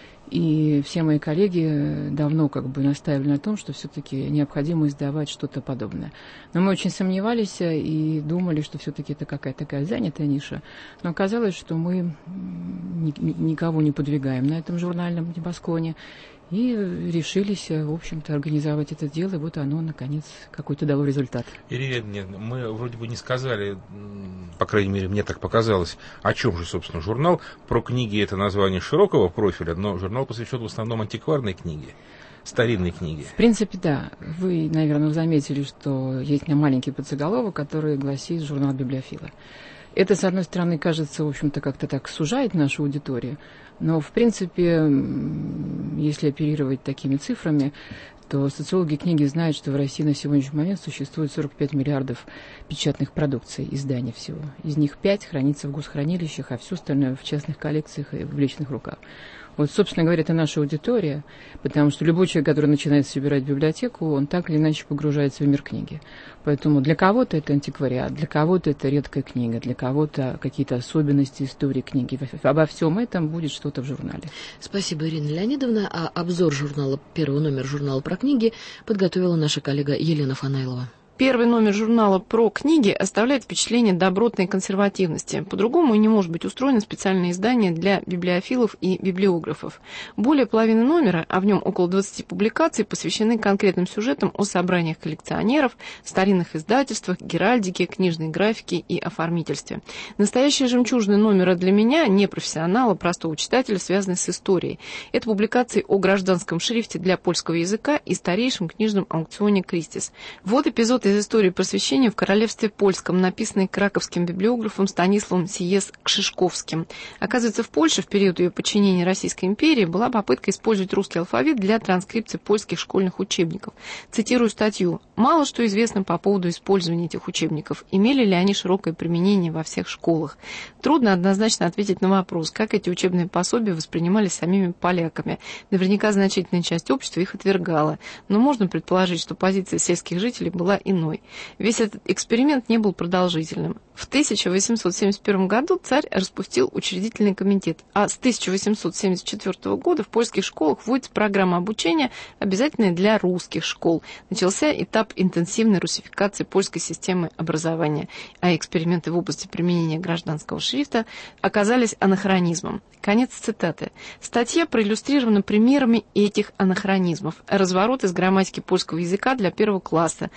и все мои коллеги давно как бы настаивали на том, что все-таки необходимо издавать что-то подобное. Но мы очень сомневались и думали, что все-таки это какая-то такая занятая ниша. Но оказалось, что мы никого не подвигаем на этом журнальном небосклоне. И решились, в общем-то, организовать это дело, и вот оно, наконец, какой-то дало результат. Ирина, мы вроде бы не сказали, по крайней мере, мне так показалось, о чем же, собственно, журнал. Про книги — это название широкого профиля, но журнал посвящен в основном антикварной книге, старинной книге. В принципе, да. Вы, наверное, заметили, что есть у меня маленький подзаголовок, который гласит «Журнал библиофила». Это, с одной стороны, кажется, в общем-то, как-то так сужает нашу аудиторию, но, в принципе, если оперировать такими цифрами, то социологи книги знают, что в России на сегодняшний момент существует сорок пять миллиардов печатных продукций, изданий всего. Из них пять хранится в госхранилищах, а все остальное в частных коллекциях и в личных руках. Вот, собственно говоря, это наша аудитория, потому что любой человек, который начинает собирать библиотеку, он так или иначе погружается в мир книги. Поэтому для кого-то это антиквариат, для кого-то это редкая книга, для кого-то какие-то особенности истории книги. Обо всем этом будет что-то в журнале. Спасибо, Ирина Леонидовна. А обзор журнала, первый номер журнала «Про книги» подготовила наша коллега Елена Фанайлова. Первый номер журнала «Про книги» оставляет впечатление добротной консервативности. По-другому и не может быть устроено специальное издание для библиофилов и библиографов. Более половины номера, а в нем около двадцати публикаций, посвящены конкретным сюжетам о собраниях коллекционеров, старинных издательствах, геральдике, книжной графике и оформительстве. Настоящая жемчужина номера для меня, не профессионала, простого читателя, связана с историей. Это публикации о гражданском шрифте для польского языка и старейшем книжном аукционе «Кристис». Вот эпизод из истории просвещения в королевстве польском, написанный краковским библиографом Станиславом Сиес-Кшишковским. Оказывается, в Польше в период ее подчинения Российской империи была попытка использовать русский алфавит для транскрипции польских школьных учебников. Цитирую статью. «Мало что известно по поводу использования этих учебников. Имели ли они широкое применение во всех школах? Трудно однозначно ответить на вопрос, как эти учебные пособия воспринимались самими поляками. Наверняка значительная часть общества их отвергала. Но можно предположить, что позиция сельских жителей была иной. Весь этот эксперимент не был продолжительным. В тысяча восемьсот семьдесят первом году царь распустил учредительный комитет, а с тысяча восемьсот семьдесят четвёртого года в польских школах вводится программа обучения, обязательная для русских школ. Начался этап интенсивной русификации польской системы образования, а эксперименты в области применения гражданского шрифта оказались анахронизмом. Конец цитаты. Статья проиллюстрирована примерами этих анахронизмов. Разворот из грамматики польского языка для первого класса. Отпечатки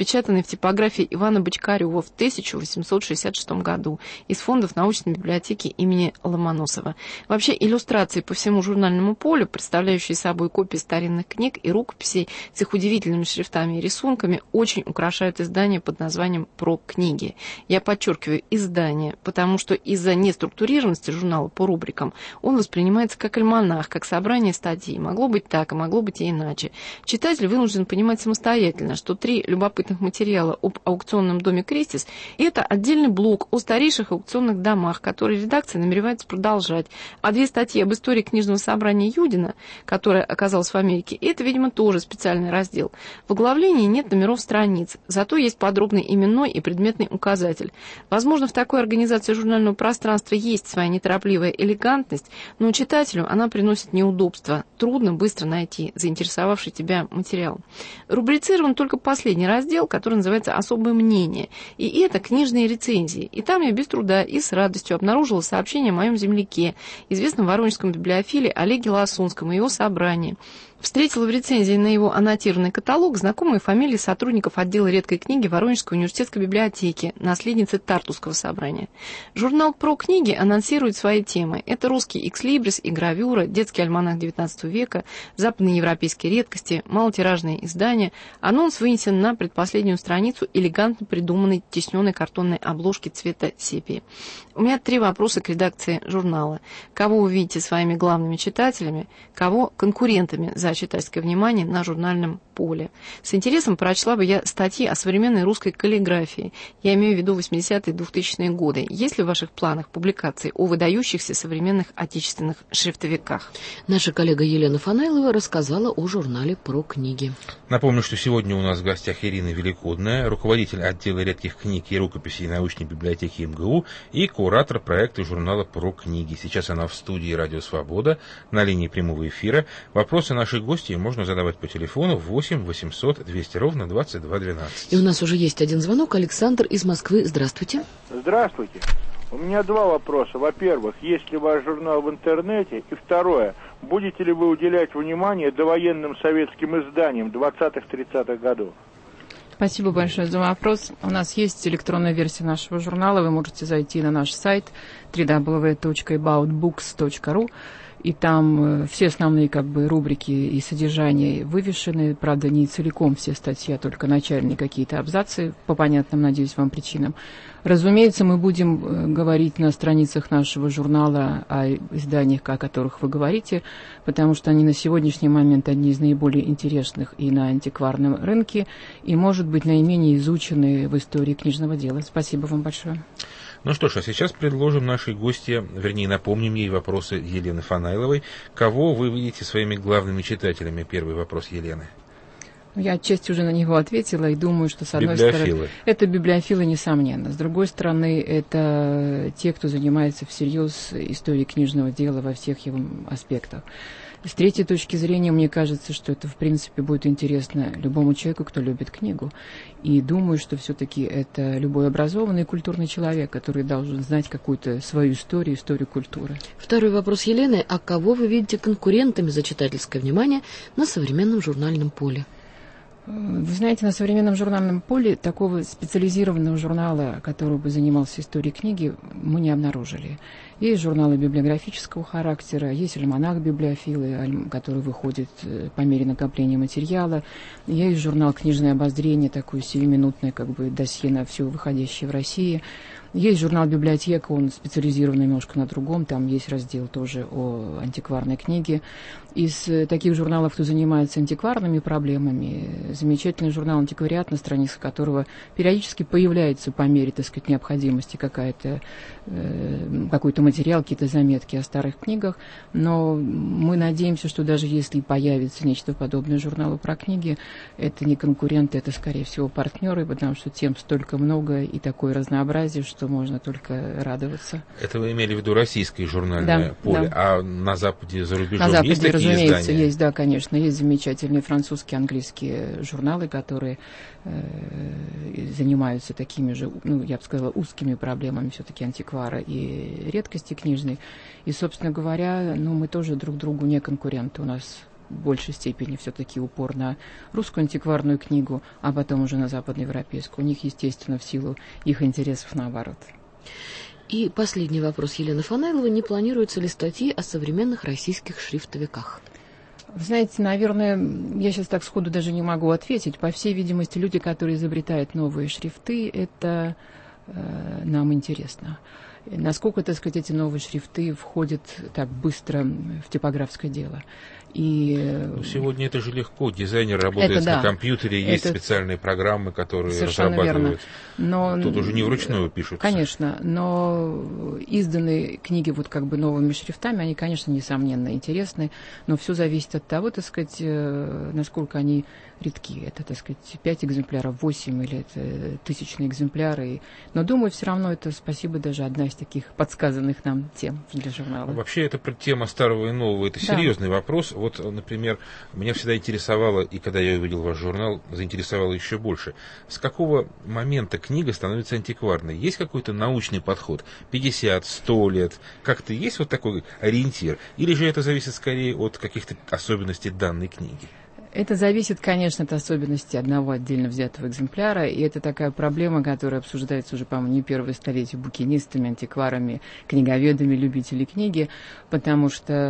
напечатанный в типографии Ивана Бочкарева в тысяча восемьсот шестьдесят шестом году из фондов научной библиотеки имени Ломоносова. Вообще, иллюстрации по всему журнальному полю, представляющие собой копии старинных книг и рукописей с их удивительными шрифтами и рисунками, очень украшают издание под названием «Про книги». Я подчеркиваю издание, потому что из-за неструктурированности журнала по рубрикам он воспринимается как альманах, как собрание статей. Могло быть так, а могло быть и иначе. Читатель вынужден понимать самостоятельно, что три любопытных материала об аукционном доме «Кристис» – это отдельный блок о старейших аукционных домах, который редакция намеревается продолжать. А две статьи об истории книжного собрания Юдина, которое оказалось в Америке, это, видимо, тоже специальный раздел. В оглавлении нет номеров страниц, зато есть подробный именной и предметный указатель. Возможно, в такой организации журнального пространства есть своя неторопливая элегантность, но читателю она приносит неудобства. Трудно быстро найти заинтересовавший тебя материал. Рубрицирован только последний раздел, который называется «Особое мнение». И это книжные рецензии. И там я без труда и с радостью обнаружила сообщение о моем земляке, известном воронежском библиофиле Олеге Лосунском и его собрании. Встретила в рецензии на его аннотированный каталог знакомые фамилии сотрудников отдела редкой книги Воронежской университетской библиотеки, наследницы Тартусского собрания. Журнал «Про книги» анонсирует свои темы. Это русский экслибрис и гравюра, детский альманах девятнадцатого века, западноевропейские редкости, малотиражные издания. Анонс вынесен на предпоследнюю страницу элегантно придуманной тисненной картонной обложки цвета сепии. У меня три вопроса к редакции журнала. Кого вы видите своими главными читателями, кого конкурентами за читательское внимание на журнальном поле. С интересом прочла бы я статьи о современной русской каллиграфии. Я имею в виду восьмидесятые и двухтысячные годы. Есть ли в ваших планах публикации о выдающихся современных отечественных шрифтовиках? Наша коллега Елена Фанайлова рассказала о журнале «Про книги». Напомню, что сегодня у нас в гостях Ирина Великодная, руководитель отдела редких книг и рукописей научной библиотеки МГУ и куратор проекта журнала «Про книги». Сейчас она в студии «Радио Свобода» на линии прямого эфира. Вопросы наших гостей можно задавать по телефону восемь восемьсот двести ровно двадцать два двенадцать. И у нас уже есть один звонок. Александр из Москвы. Здравствуйте. Здравствуйте. У меня два вопроса. Во-первых, есть ли ваш журнал в интернете? И второе, будете ли вы уделять внимание довоенным советским изданиям двадцатых-тридцатых годов? Спасибо большое за вопрос. У нас есть электронная версия нашего журнала. Вы можете зайти на наш сайт дабл ю дабл ю дабл ю точка эбаут букс точка ру. И там все основные как бы рубрики и содержания вывешены. Правда, не целиком все статьи, а только начальные какие-то абзацы, по понятным, надеюсь, вам причинам. Разумеется, мы будем говорить на страницах нашего журнала о изданиях, о которых вы говорите, потому что они на сегодняшний момент одни из наиболее интересных и на антикварном рынке, и, может быть, наименее изучены в истории книжного дела. Спасибо вам большое. Ну что ж, а сейчас предложим нашей гости, вернее, напомним ей вопросы Елены Фанайловой. Кого вы видите своими главными читателями? Первый вопрос Елены. Я отчасти уже на него ответила и думаю, что с одной библиофилы. стороны это библиофилы, несомненно. С другой стороны, это те, кто занимается всерьез историей книжного дела во всех его аспектах. С третьей точки зрения, мне кажется, что это, в принципе, будет интересно любому человеку, кто любит книгу. И думаю, что все-таки это любой образованный и культурный человек, который должен знать какую-то свою историю, историю культуры. Второй вопрос Елены. А кого вы видите конкурентами за читательское внимание на современном журнальном поле? Вы знаете, на современном журнальном поле такого специализированного журнала, который бы занимался историей книги, мы не обнаружили. Есть журналы библиографического характера, есть альманах библиофилы, который выходит по мере накопления материала. Есть журнал «Книжное обозрение», такое сиюминутное как бы досье на все выходящее в России. Есть журнал «Библиотека», он специализирован немножко на другом, там есть раздел тоже о антикварной книге. Из таких журналов, кто занимается антикварными проблемами, замечательный журнал «Антиквариат», на страницах которого периодически появляется по мере, так сказать, необходимости какая-то, э, какой-то материал, какие-то заметки о старых книгах. Но мы надеемся, что даже если появится нечто подобное журналу про книги, это не конкуренты, это, скорее всего, партнеры, потому что тем столько много и такое разнообразие, что можно только радоваться. Это вы имели в виду российское журнальное да, поле, да. А на Западе, за рубежом на Западе, есть такие разумеется, издания? Есть, да, конечно. Есть замечательные французские, английские журналы, которые э, занимаются такими же, ну, я бы сказала, узкими проблемами все-таки антиквара и редкости книжной. И, собственно говоря, ну, мы тоже друг другу не конкуренты. У нас большей степени все-таки упор на русскую антикварную книгу, а потом уже на западноевропейскую. У них, естественно, в силу их интересов наоборот. И последний вопрос Елены Фанайловой. Не планируются ли статьи о современных российских шрифтовиках? Вы знаете, наверное, я сейчас так сходу даже не могу ответить. По всей видимости, люди, которые изобретают новые шрифты, это э, нам интересно. Насколько, так сказать, эти новые шрифты входят так быстро в типографское дело. И... Ну, сегодня это же легко. Дизайнер работает это, на да. компьютере, есть это... специальные программы, которые совершенно разрабатывают. Но... Тут уже не вручную пишут. Конечно, но изданные книги вот как бы новыми шрифтами, они, конечно, несомненно интересны, но все зависит от того, так сказать, насколько они редки. Это, так сказать, пять экземпляров, восемь или это тысячные экземпляры. Но, думаю, все равно это, спасибо, даже одна из таких подсказанных нам тем для журнала. Вообще, это тема старого и нового, это да. серьезный вопрос. Вот, например, меня всегда интересовало, и когда я увидел ваш журнал, заинтересовало еще больше. С какого момента книга становится антикварной? Есть какой-то научный подход? пятьдесят, сто лет? Как-то есть вот такой ориентир? Или же это зависит скорее от каких-то особенностей данной книги? Это зависит, конечно, от особенностей одного отдельно взятого экземпляра, и это такая проблема, которая обсуждается уже, по-моему, не первое столетие букинистами, антикварами, книговедами, любителей книги, потому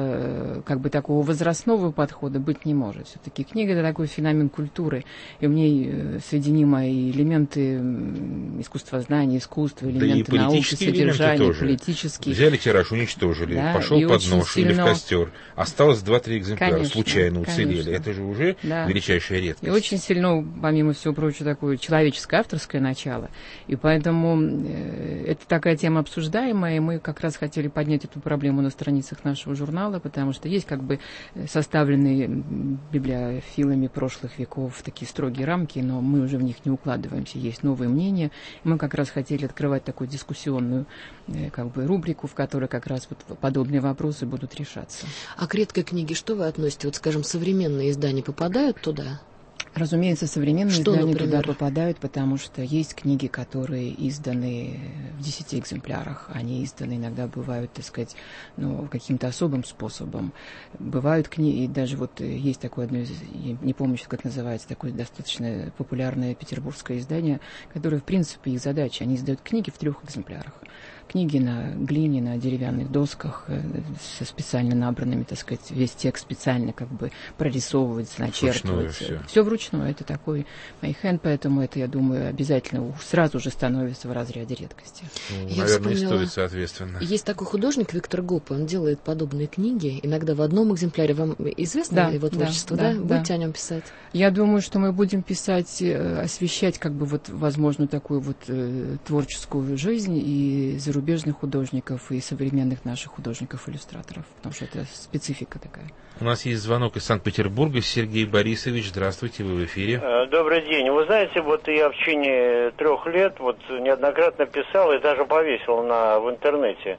что как бы такого возрастного подхода быть не может. Все-таки книга — это такой феномен культуры, и в ней соединимы и элементы искусствознания, искусства, элементы да науки, содержания, политические. Взяли тираж, уничтожили, да, пошел под нож сильно... или в костер. Осталось два-три экземпляра, конечно, случайно уцелели. Конечно. Это же уже да. величайшая редкость. И очень сильно, помимо всего прочего, такое человеческое авторское начало. И поэтому э, это такая тема обсуждаемая, и мы как раз хотели поднять эту проблему на страницах нашего журнала, потому что есть как бы составленные библиофилами прошлых веков такие строгие рамки, но мы уже в них не укладываемся. Есть новые мнения. Мы как раз хотели открывать такую дискуссионную э, как бы рубрику, в которой как раз вот подобные вопросы будут решаться. А к редкой книге что вы относите? Вот, скажем, современные издания попадают туда? Разумеется, современные что, издания например? туда попадают, потому что есть книги, которые изданы в десяти экземплярах. Они изданы иногда бывают, так сказать, ну, каким-то особым способом. Бывают книги, даже вот есть такое одно из, я не помню, как называется, такое достаточно популярное петербургское издание, которое, в принципе, их задача. Они издают книги в трех экземплярах. Книги на глине, на деревянных досках, со специально набранными, так сказать, весь текст специально как бы прорисовывается, начертывается. Все. все вручную. Это такой майхенд, поэтому это, я думаю, обязательно сразу же становится в разряде редкости. Ну, я наверное, вспомнила, и стоит соответственно. Есть такой художник Виктор Гоппе, он делает подобные книги, иногда в одном экземпляре. Вам известно да, его творчество, да? да? да Будете да. о нем писать? Я думаю, что мы будем писать, освещать, как бы, вот, возможно, такую вот э, творческую жизнь и зарубежных художников, и современных наших художников-иллюстраторов, потому что это специфика такая. У нас есть звонок из Санкт-Петербурга. Сергей Борисович, здравствуйте, вы в эфире. Добрый день. Вы знаете, вот я в течение трех лет вот неоднократно писал и даже повесил на, в интернете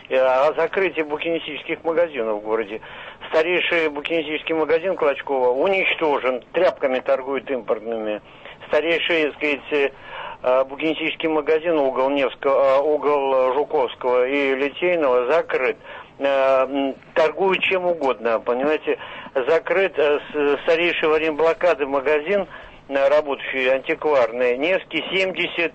о закрытии букинистических магазинов в городе. Старейший букинистический магазин Клочкова уничтожен, тряпками торгуют импортными. Старейший, так сказать, букинистический магазин угол Невского, угол Жуковского и Литейного закрыт. Торгуют чем угодно, понимаете, закрыт. Старейший во время блокады магазин, работающий антикварный, Невский семьдесят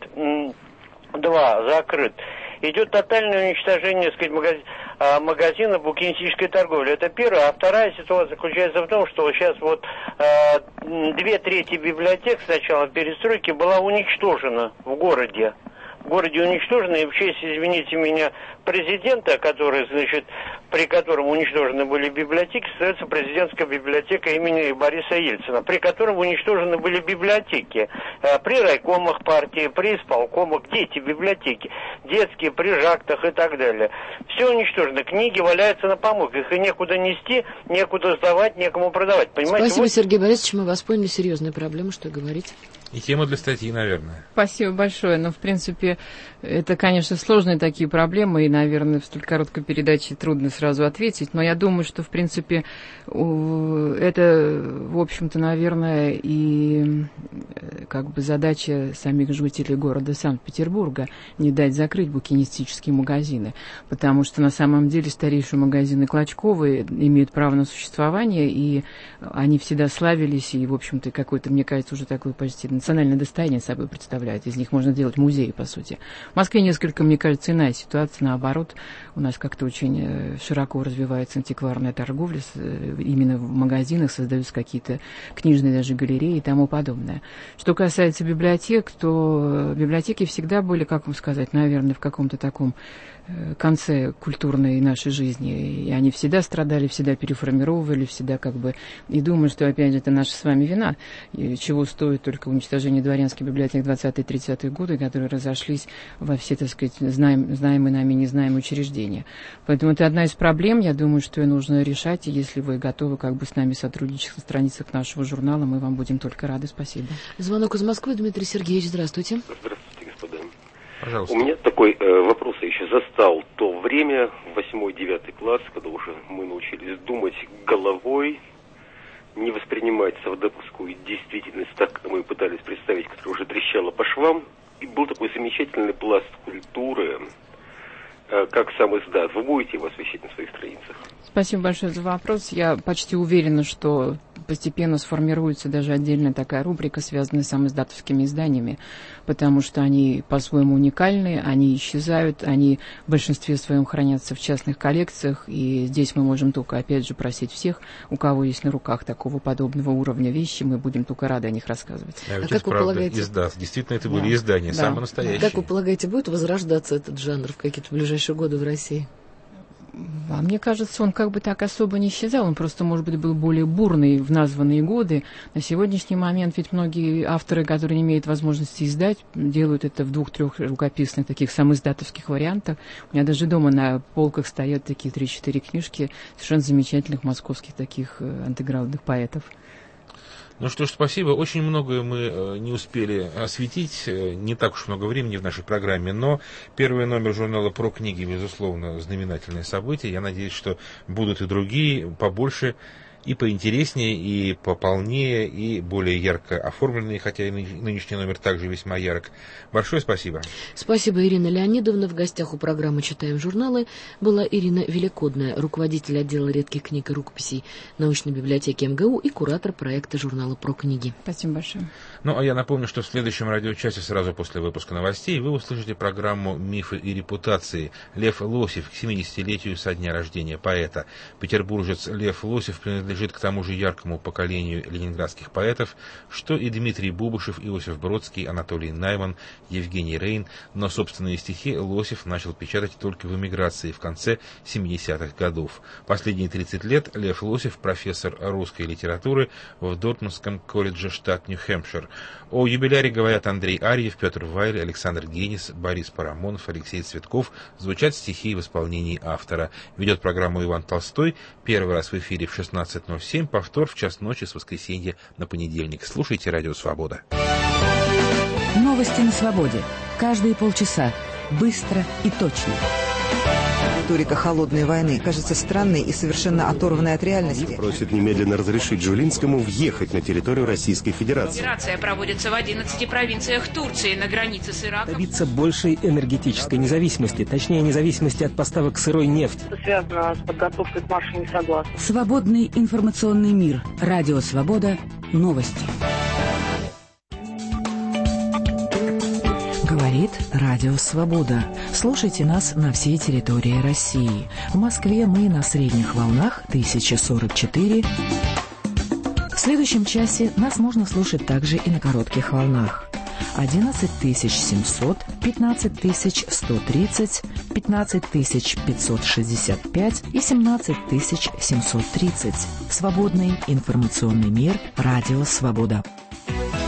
два, закрыт. Идет тотальное уничтожение, так сказать, магазин, магазина букинистической торговли. Это первое. А вторая ситуация заключается в том, что сейчас вот э, две трети библиотек с начала перестройки была уничтожена в городе. В городе уничтожена, и в честь, извините меня, президента, который, значит, при котором уничтожены были библиотеки, создается президентская библиотека имени Бориса Ельцина, при котором уничтожены были библиотеки э, при райкомах партии, при исполкомах, где эти библиотеки, детские, при жактах и так далее. Все уничтожено, книги валяются на помойках, их некуда нести, некуда сдавать, некому продавать. Понимаете? Спасибо, вот... Сергей Борисович, мы вас поняли, серьезные проблемы, что говорить. И тема для статьи, наверное. Спасибо большое. Но, в принципе, это, конечно, сложные такие проблемы, и, наверное, в столь короткой передаче трудно сразу ответить. Но я думаю, что, в принципе, это, в общем-то, наверное, и как бы задача самих жителей города Санкт-Петербурга не дать закрыть букинистические магазины, потому что на самом деле старейшие магазины Клочковой имеют право на существование, и они всегда славились, и, в общем-то, какое-то, мне кажется, уже такое почти национальное достояние собой представляют. Из них можно делать музеи, по сути. В Москве несколько, мне кажется, иная ситуация, наоборот. У нас как-то очень широко развивается антикварная торговля, именно в магазинах создаются какие-то книжные даже галереи и тому подобное. Что касается библиотек, то библиотеки всегда были, как вам сказать, наверное, в каком-то таком конце культурной нашей жизни. И они всегда страдали, всегда переформировали, всегда как бы... И думаю, что, опять же, это наша с вами вина, и чего стоит только уничтожение дворянских библиотек двадцатые-тридцатые годы, которые разошлись во все, так сказать, знаем, знаемые нами, незнаемые учреждения. Поэтому это одна из проблем, я думаю, что ее нужно решать, и если вы готовы как бы с нами сотрудничать на страницах нашего журнала, мы вам будем только рады. Спасибо. Звонок из Москвы. Дмитрий Сергеевич, здравствуйте. Здравствуйте, господа. Пожалуйста. У меня такой э, вопрос, я еще застал то время, восьмой-девятый класс, когда уже мы научились думать головой, не воспринимать совдеповскую действительность так, как мы пытались представить, которая уже трещала по швам. И был такой замечательный пласт культуры, э, как сам издат. Вы будете его освещать на своих страницах? Спасибо большое за вопрос. Я почти уверена, что постепенно сформируется даже отдельная такая рубрика, связанная с самоиздатовскими изданиями, потому что они по-своему уникальны, они исчезают, они в большинстве своем хранятся в частных коллекциях, и здесь мы можем только, опять же, просить всех, у кого есть на руках такого подобного уровня вещи, мы будем только рады о них рассказывать. А, а как вы правда, полагаете... Издат. Действительно, это были да. издания, да. самые настоящие. Как вы полагаете, будет возрождаться этот жанр в какие-то ближайшие годы в России? А мне кажется, он как бы так особо не исчезал, он просто, может быть, был более бурный в названные годы. На сегодняшний момент ведь многие авторы, которые не имеют возможности издать, делают это в двух-трех рукописных таких самоиздатовских вариантах. У меня даже дома на полках стоят такие три-четыре книжки совершенно замечательных московских таких андеграундных поэтов. Ну что ж, спасибо. Очень многое мы не успели осветить, не так уж много времени в нашей программе, но первый номер журнала «Про книги», безусловно, знаменательное событие. Я надеюсь, что будут и другие, побольше, и поинтереснее, и пополнее, и более ярко оформленные, хотя и нынешний номер также весьма ярок. Большое спасибо. Спасибо, Ирина Леонидовна. В гостях у программы «Читаем журналы» была Ирина Великодная, руководитель отдела редких книг и рукописей научной библиотеки эм гэ у и куратор проекта журнала «Про книги». Спасибо большое. Ну, а я напомню, что в следующем радиочасе сразу после выпуска новостей вы услышите программу «Мифы и репутации». Лев Лосев к семидесятилетию со дня рождения поэта. Петербуржец Лев Лосев принадлежит к тому же яркому поколению ленинградских поэтов, что и Дмитрий Бубышев, Иосиф Бродский, Анатолий Найман, Евгений Рейн, но собственные стихи Лосев начал печатать только в эмиграции в конце семидесятых годов. Последние тридцать лет Лев Лосев профессор русской литературы в Дортмундском колледже штат Нью-Хэмпшир. О юбиляре говорят Андрей Арьев, Петр Вайль, Александр Генис, Борис Парамонов, Алексей Цветков. Звучат стихи в исполнении автора. Ведет программу Иван Толстой. Первый раз в эфире в шестнадцать ноль семь, повтор в час ночи с воскресенья на понедельник. Слушайте «Радио Свобода». Новости на свободе. Каждые полчаса. Быстро и точно. Риторика холодной войны кажется странной и совершенно оторванной от реальности. Просит немедленно разрешить Жулинскому въехать на территорию Российской Федерации. Операция проводится в одиннадцати провинциях Турции на границе с Ираком. Добиться большей энергетической независимости, точнее независимости от поставок сырой нефти. Это связано с подготовкой к маршу несогласных. Свободный информационный мир. Радио Свобода. Новости. Говорит Радио Свобода. Слушайте нас на всей территории России. В Москве мы на средних волнах тысяча сорок четыре. В следующем часе нас можно слушать также и на коротких волнах. одиннадцать тысяч семьсот, пятнадцать тысяч сто тридцать, пятнадцать тысяч пятьсот шестьдесят пять и семнадцать тысяч семьсот тридцать. Свободный информационный мир. Радио Свобода.